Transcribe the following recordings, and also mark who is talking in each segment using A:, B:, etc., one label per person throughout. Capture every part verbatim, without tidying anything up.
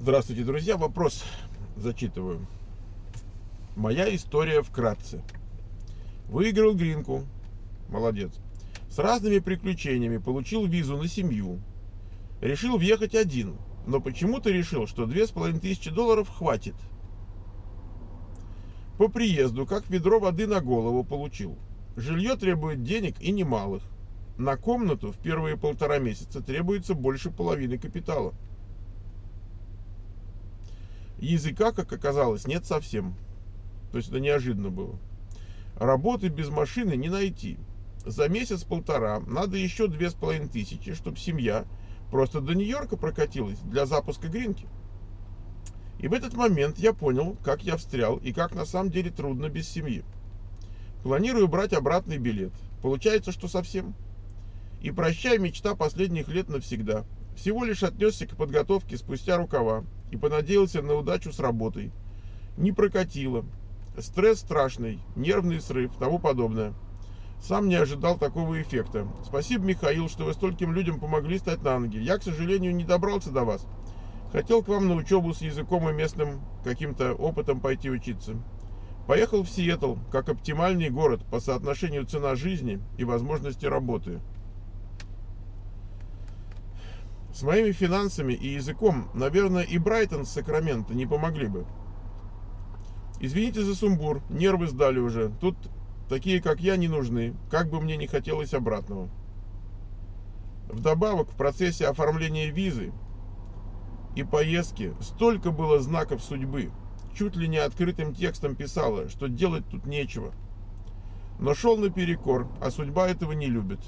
A: Здравствуйте, друзья. Вопрос зачитываю. Моя история вкратце. Выиграл гринку. Молодец. С разными приключениями получил визу на семью. Решил въехать один, но почему-то решил, что две с половиной тысячи долларов хватит. По приезду, как ведро воды на голову получил. Жилье требует денег и немалых. На комнату в первые полтора месяца требуется больше половины капитала. Языка, как оказалось, нет совсем. То есть это неожиданно было. Работы без машины не найти. За месяц-полтора надо еще две с половиной тысячи, чтобы семья просто до Нью-Йорка прокатилась для запуска гринки. И в этот момент я понял, как я встрял и как на самом деле трудно без семьи. Планирую брать обратный билет. Получается, что совсем. И прощай, мечта последних лет навсегда. Всего лишь отнесся к подготовке спустя рукава и понадеялся на удачу с работой. Не прокатило. Стресс страшный, нервный срыв, тому подобное. Сам не ожидал такого эффекта. Спасибо, Михаил, что вы стольким людям помогли стать на ноги. Я, к сожалению, не добрался до вас. Хотел к вам на учебу с языком и местным каким-то опытом пойти учиться. Поехал в Сиэтл, как оптимальный город по соотношению цена жизни и возможности работы. С моими финансами и языком, наверное, и Брайтон с Сакраменто не помогли бы. Извините за сумбур, нервы сдали уже. Тут такие, как я, не нужны, как бы мне не хотелось обратного. Вдобавок, в процессе оформления визы и поездки столько было знаков судьбы. Чуть ли не открытым текстом писала, что делать тут нечего. Но шел наперекор, а судьба этого не любит.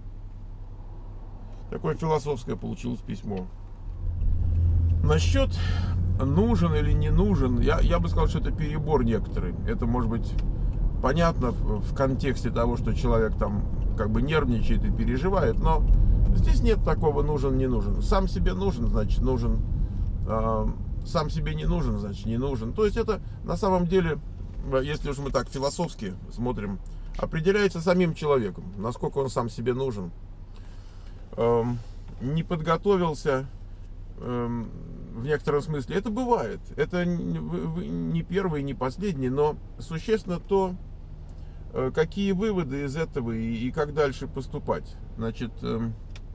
A: Такое философское получилось письмо. Насчет нужен или не нужен, я, я бы сказал, что это перебор некоторый. Это может быть понятно в, в контексте того, что человек там как бы нервничает и переживает, но здесь нет такого нужен, не нужен. Сам себе нужен, значит нужен. Э, сам себе не нужен, значит не нужен. То есть это на самом деле, если уж мы так философски смотрим, определяется самим человеком, насколько он сам себе нужен. Эм, не подготовился эм, в некотором смысле. Это бывает. Это не первый, не последний, но существенно то, э, какие выводы из этого и, и как дальше поступать. Значит, эм,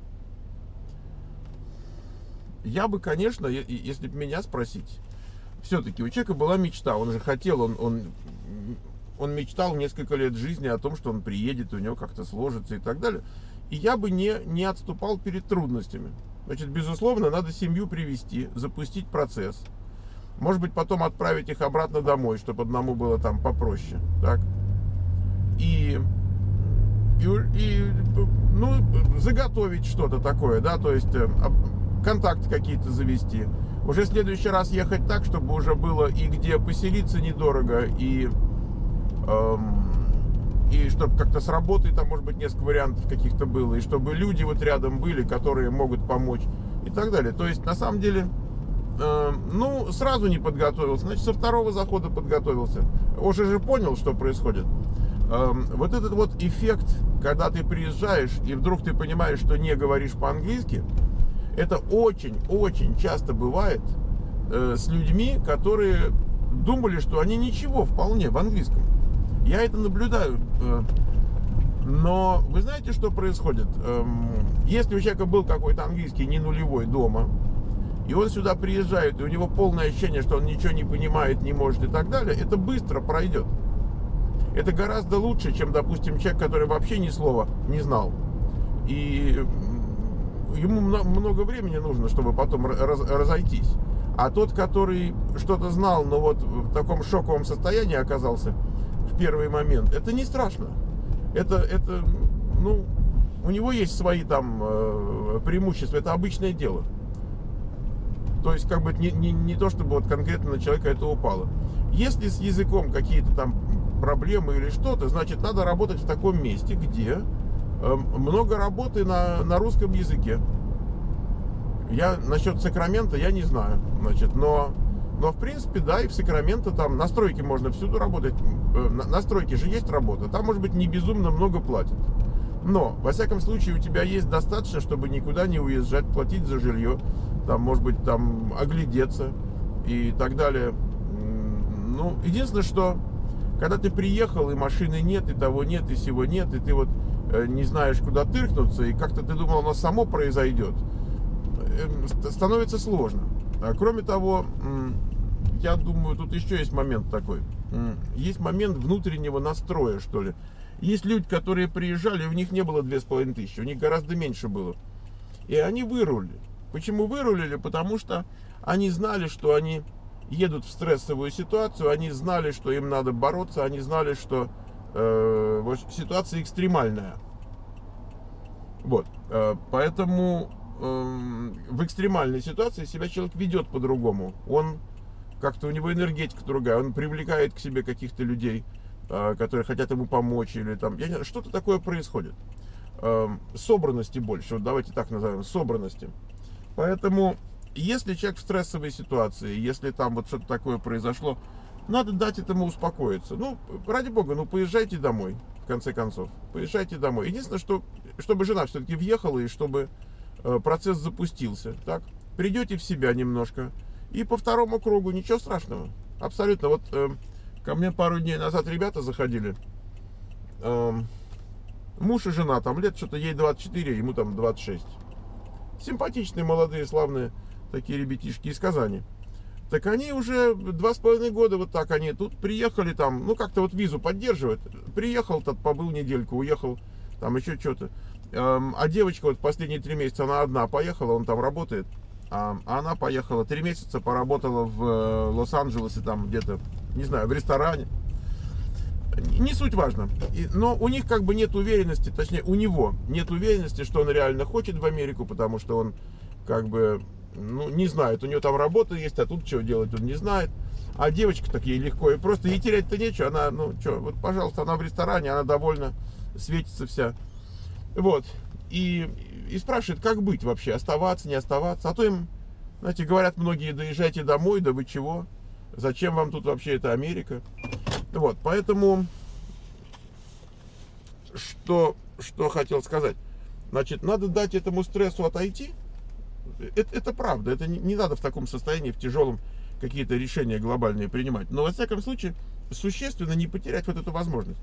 A: я бы, конечно, если бы меня спросить, все-таки у человека была мечта, он же хотел, он, он, он мечтал несколько лет жизни о том, что он приедет, у него как-то сложится и так далее. И я бы не, не отступал перед трудностями. Значит, безусловно, надо семью привести, запустить процесс. Может быть, потом отправить их обратно домой, чтобы одному было там попроще. Так? И, и, и ну, заготовить что-то такое, да, то есть контакты какие-то завести. Уже в следующий раз ехать так, чтобы уже было и где поселиться недорого, и... Эм, И чтобы как-то с работой, там, может быть, несколько вариантов каких-то было. И чтобы люди вот рядом были, которые могут помочь. И так далее. То есть, на самом деле, э, ну, сразу не подготовился. Значит, со второго захода подготовился. Уже же понял, что происходит. Э, вот этот вот эффект, когда ты приезжаешь, и вдруг ты понимаешь, что не говоришь по-английски, это очень-очень часто бывает э, с людьми, которые думали, что они ничего вполне в английском. Я это наблюдаю, но вы знаете, что происходит? Если у человека был какой-то английский не нулевой дома, и он сюда приезжает, и у него полное ощущение, что он ничего не понимает, не может и так далее, это быстро пройдет. Это гораздо лучше, чем, допустим, человек, который вообще ни слова не знал. И ему много времени нужно, чтобы потом разойтись. А тот, который что-то знал, но вот в таком шоковом состоянии оказался, в первый момент, это не страшно. Это, это, ну, у него есть свои там э, преимущества, это обычное дело. То есть, как бы, не, не, не то, чтобы вот конкретно на человека это упало. Если с языком какие-то там проблемы или что-то, значит, надо работать в таком месте, где э, много работы на, на русском языке. Я насчет Сакрамента я не знаю, значит, но... Но, в принципе, да, и в Сакраменто там настройки можно всюду работать. На стройке же есть работа. Там, может быть, не безумно много платят. Но, во всяком случае, у тебя есть достаточно, чтобы никуда не уезжать, платить за жилье, там, может быть, там, оглядеться и так далее. Ну, единственное, что, когда ты приехал, и машины нет, и того нет, и сего нет, и ты вот э, не знаешь, куда тыркнуться, и как-то ты думал, оно само произойдет, э, становится сложно. А кроме того, э, я думаю, тут еще есть момент такой. Э, есть момент внутреннего настроя, что ли. Есть люди, которые приезжали, у них не было две с половиной тысячи, у них гораздо меньше было. И они вырулили. Почему вырулили? Потому что они знали, что они едут в стрессовую ситуацию, они знали, что им надо бороться, они знали, что э, ситуация экстремальная. Вот. Э, поэтому э, в экстремальной ситуации себя человек ведет по-другому. Он как-то, у него энергетика другая, он привлекает к себе каких-то людей, которые хотят ему помочь, или там, я не знаю, что-то такое происходит. Собранности больше, вот давайте так назовем, собранности. Поэтому, если человек в стрессовой ситуации, если там вот что-то такое произошло, надо дать этому успокоиться. Ну, ради бога, ну поезжайте домой, в конце концов, поезжайте домой. Единственное, что, чтобы жена все-таки въехала, и чтобы процесс запустился, так, придете в себя немножко, и по второму кругу, ничего страшного, абсолютно, вот... Ко мне пару дней назад ребята заходили, эм, муж и жена, там лет что-то ей двадцать четыре, ему там двадцать шесть. Симпатичные, молодые, славные такие ребятишки из Казани. Так они уже два с половиной года вот так они тут приехали там, ну как-то вот визу поддерживают. Приехал, тот побыл недельку, уехал, там еще что-то. Эм, а девочка вот последние три месяца, она одна поехала, он там работает. А она поехала, три месяца поработала в э, Лос-Анджелесе, там где-то, не знаю, в ресторане. Не суть важно. И, но у них как бы нет уверенности, точнее у него нет уверенности, что он реально хочет в Америку, потому что он как бы, ну, не знает. У него там работа есть, а тут что делать он не знает. А девочка так ей легко, и просто ей терять-то нечего. Она, ну что, вот пожалуйста, она в ресторане, она довольна, светится вся. Вот. И, и спрашивает, как быть вообще, оставаться, не оставаться. А то им, знаете, говорят многие, да езжайте домой, да вы чего? Зачем вам тут вообще эта Америка? Вот, поэтому, что, что хотел сказать. Значит, надо дать этому стрессу отойти. Это, это правда, это не, не надо в таком состоянии, в тяжелом, какие-то решения глобальные принимать. Но, во всяком случае, существенно не потерять вот эту возможность.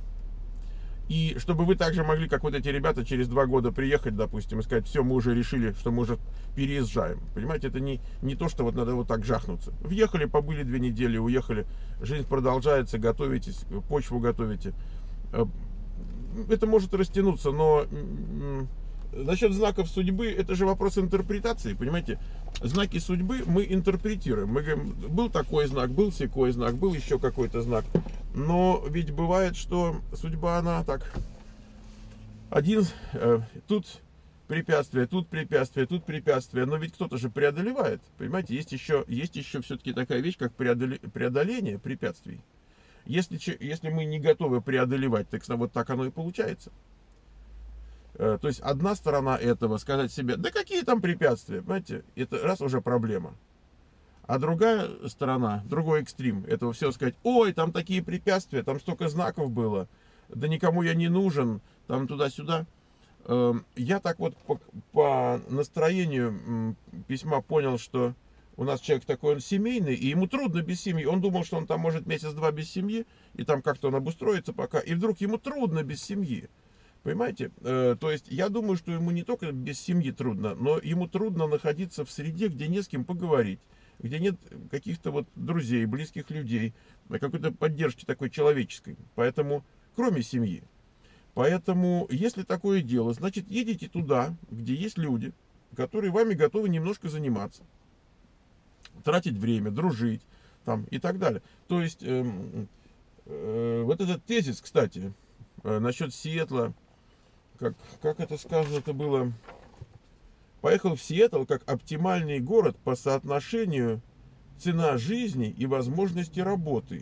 A: И чтобы вы также могли, как вот эти ребята, через два года приехать, допустим, и сказать, все, мы уже решили, что мы уже переезжаем. Понимаете, это не, не то, что вот надо вот так жахнуться. Въехали, побыли две недели, уехали, жизнь продолжается, готовитесь, почву готовите. Это может растянуться, но насчет знаков судьбы, это же вопрос интерпретации, понимаете? Знаки судьбы мы интерпретируем. Мы говорим, был такой знак, был сякой знак, был еще какой-то знак. Но ведь бывает, что судьба, она так, один, э, тут препятствие, тут препятствие, тут препятствие, но ведь кто-то же преодолевает, понимаете? Есть еще, есть еще все-таки такая вещь, как преодоле, преодоление препятствий. Если, если мы не готовы преодолевать, так вот так оно и получается. Э, то есть одна сторона этого, сказать себе, да какие там препятствия, понимаете, это раз уже проблема. А другая сторона, другой экстрим этого всего сказать, ой, там такие препятствия, там столько знаков было, да никому я не нужен, там туда-сюда. Я так вот по, по настроению письма понял, что у нас человек такой, он семейный, и ему трудно без семьи. Он думал, что он там может месяц-два без семьи, и там как-то он обустроится пока, и вдруг ему трудно без семьи. Понимаете? То есть я думаю, что ему не только без семьи трудно, но ему трудно находиться в среде, где не с кем поговорить, где нет каких-то вот друзей, близких людей, какой-то поддержки такой человеческой. Поэтому, кроме семьи. Поэтому, если такое дело, значит, едете туда, где есть люди, которые вами готовы немножко заниматься, тратить время, дружить там, и так далее. То есть, э, э, вот этот тезис, кстати, э, насчет Сиэтла, как, как это сказано, это было... Поехал в Сиэтл как оптимальный город по соотношению цена жизни и возможности работы.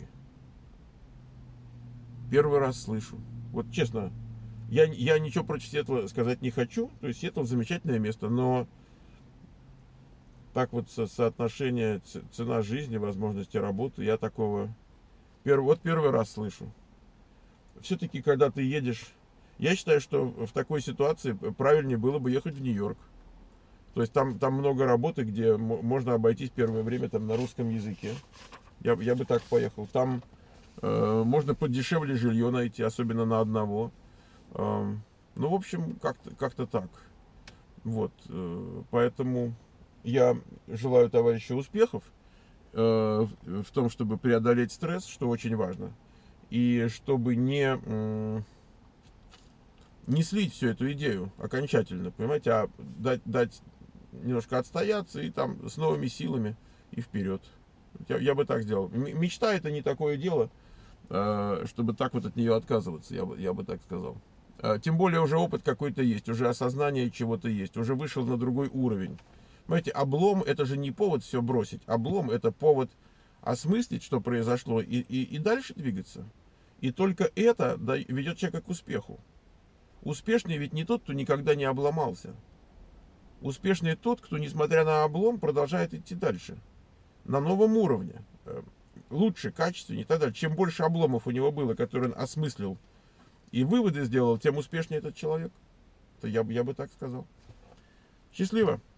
A: Первый раз слышу. Вот честно, я, я ничего против Сиэтла сказать не хочу. То есть Сиэтл замечательное место, но так вот со, соотношение цена жизни, возможности работы, я такого... Перв, вот первый раз слышу. Все-таки, когда ты едешь... Я считаю, что в такой ситуации правильнее было бы ехать в Нью-Йорк. То есть там, там много работы, где можно обойтись первое время там на русском языке. Я, я бы так поехал. Там э, можно подешевле жилье найти, особенно на одного. Э, ну, в общем, как-то как-то так. Вот. Э, поэтому я желаю товарищу успехов э, в, в том, чтобы преодолеть стресс, что очень важно. И чтобы не... Э, не слить всю эту идею окончательно, понимаете, а дать, дать немножко отстояться и там с новыми силами и вперед. Я, я бы так сделал. Мечта это не такое дело, чтобы так вот от нее отказываться, я бы, я бы так сказал. Тем более уже опыт какой-то есть, уже осознание чего-то есть, уже вышел на другой уровень. Понимаете, облом это же не повод все бросить, облом это повод осмыслить, что произошло, и, и, и дальше двигаться. И только это ведет человека к успеху. Успешный ведь не тот, кто никогда не обломался. Успешный тот, кто, несмотря на облом, продолжает идти дальше. На новом уровне. Лучше, качественнее и так далее. Чем больше обломов у него было, которые он осмыслил и выводы сделал, тем успешнее этот человек. Это я, я бы так сказал. Счастливо!